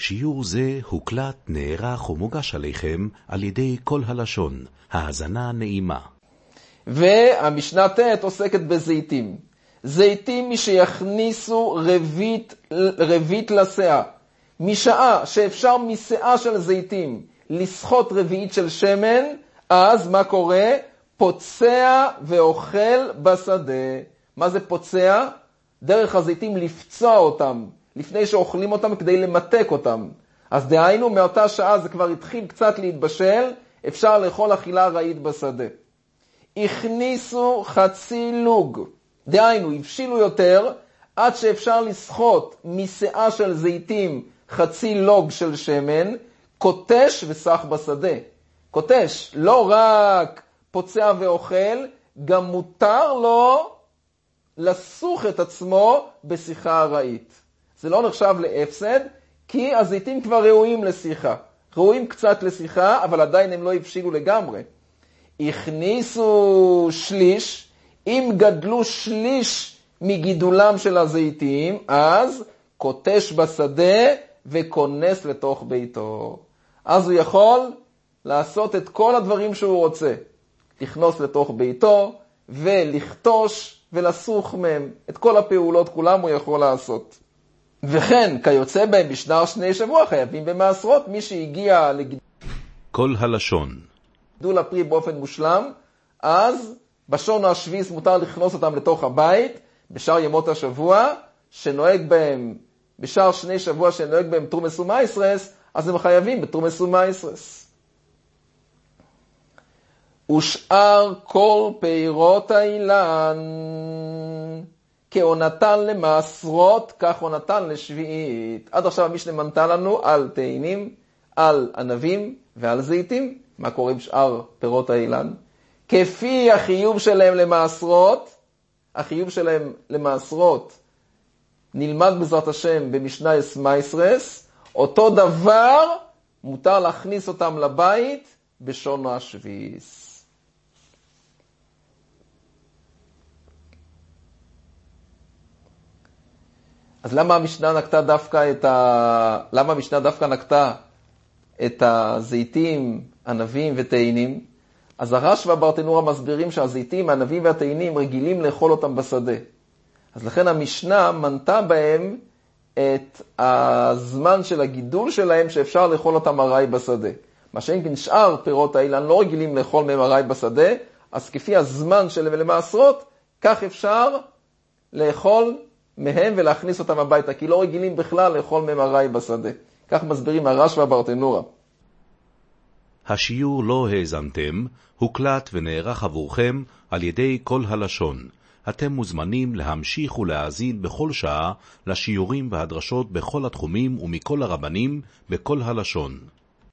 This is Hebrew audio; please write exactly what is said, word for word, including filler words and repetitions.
שיעור זה הוקלט, נערך ומוגש עליכם על ידי כל הלשון. האזנה נעימה. והמשנה ת' עוסקת בזיתים. זיתים מי שיכניסו רבית, רבית לסאה. משעה שאפשר מסאה של זיתים לסחוט רביעית של שמן, אז מה קורה? פוצע ואוכל בשדה. מה זה פוצע? דרך הזיתים לפצוע אותם, לפני שאוכלים אותם כדי למתק אותם. אז דהיינו, מאותה שעה זה כבר התחיל קצת להתבשל, אפשר לאכול אכילה רעית בשדה. הכניסו חצי לוג, דהיינו, הבשילו יותר, עד שאפשר לסחוט מסאה של זיתים חצי לוג של שמן, קוטש וסח בשדה. קוטש, לא רק פוצע ואוכל, גם מותר לו לסוך את עצמו בשיחה הרעית. זה לא נחשב להפסד, כי הזיתים כבר ראויים לשיחה. ראויים קצת לשיחה, אבל עדיין הם לא הבשילו לגמרי. הכניסו שליש, אם גדלו שליש מגידולם של הזיתים, אז קוטש בשדה וכונס לתוך ביתו. אז הוא יכול לעשות את כל הדברים שהוא רוצה. לכנוס לתוך ביתו ולכתוש ולסוך מהם. את כל הפעולות כולם הוא יכול לעשות. וכן, כיוצא בהם בשנר שני שבוע חייבים במעשרות. מי שהגיע לגידול כל הלשון הפרי באופן מושלם, אז בשון השביעי מותר לכנוס אותם לתוך הבית, בשאר ימות השבוע, שנוהג בהם, בשאר שני שבוע שנוהג בהם תרומס ומייסרס, אז הם חייבים בתרומס ומייסרס. ושאר כל פירות האילן, כעונתן למעשרות, כך עונתן לשביעית. עד עכשיו המשנה מנתה לנו על תאנים, על ענבים ועל זיתים. מה קורה עם שאר פירות האילן? כפי החיוב שלהם למעשרות, החיוב שלהם למעשרות נלמד בעזרת השם במשנייס מייסרס, אותו דבר מותר להכניס אותם לבית בשון השביעיס. אז למה המשנה נקטה דווקא את ה... למה המשנה דווקא נקטה את הזיתים, ענבים ותאנים? אז הרש והברטנורה מסבירים שהזיתים, הענבים והתאנים רגילים לאכול אותם בשדה. אז לכן המשנה מנתה בהם את הזמן של הגידול שלהם שאפשר לאכול אותם ארעי בשדה. מה שאין כן שאר פירות האילן לא רגילים לאכול מהם ארעי בשדה, אז כפי הזמן שלהם למעשרות, כך אפשר לאכול מהם ולהכניס אותם הביתה, כי לא רגילים בכלל לאכול מהם ארעי בשדה. כך מסבירים הרש והברטנורה. השיעור לא האזנתם, הוקלט ונערך עבורכם על ידי כל הלשון. אתם מוזמנים להמשיך ולהאזין בכל שעה לשיעורים והדרשות בכל התחומים ומכל הרבנים בכל הלשון.